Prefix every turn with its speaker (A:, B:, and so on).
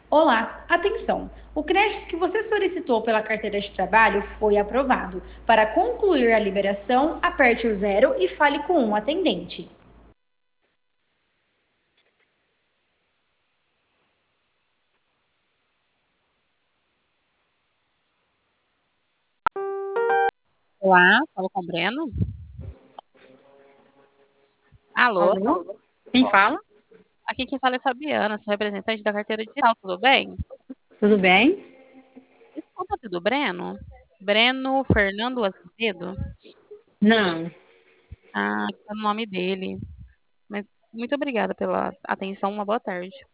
A: Olá, atenção! O crédito que você solicitou pela carteira de trabalho foi aprovado. Para concluir a liberação, aperte o zero e fale com um atendente.
B: Olá, falo com o Breno. Alô,
A: Alô? Quem fala?
B: aqui quem fala é Fabiana, sou representante da carteira digital, tudo bem?
A: Tudo bem?
B: Esse contato é do Breno? Breno Fernando Azevedo?
A: Não.
B: Ah, aqui tá o nome dele. Mas muito obrigada pela atenção, uma boa tarde.